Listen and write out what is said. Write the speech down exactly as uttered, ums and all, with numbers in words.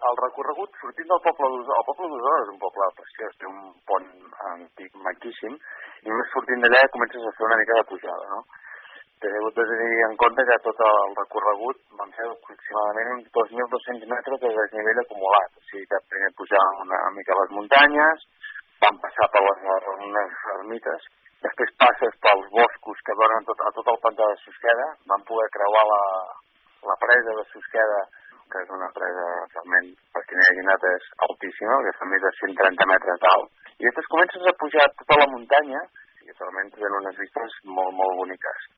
el recorregut, sortint del poble d'Osona, el poble d'Osona és un poble preciós, té un pont antic maquíssim, i només sortint d'allà comences a fer una mica de pujada, no? T'he hagut de tenir en compte que tot el recorregut van ser aproximadament uns dos mil dos-cents metres de desnivell acumulat, o sigui que primer pujàvem una mica les muntanyes, vam passar per les unes ermites, després passes pels boscos que donen tot, a tot el pantà de Susqueda, vam poder creuar la, la presa de Susqueda, que és una presa realment, per qui n'hi hagi anat, és altíssima, que fa més de cent trenta metres d'alt, i després comences a pujar tota la muntanya, i realment tenen unes vistes molt, molt boniques.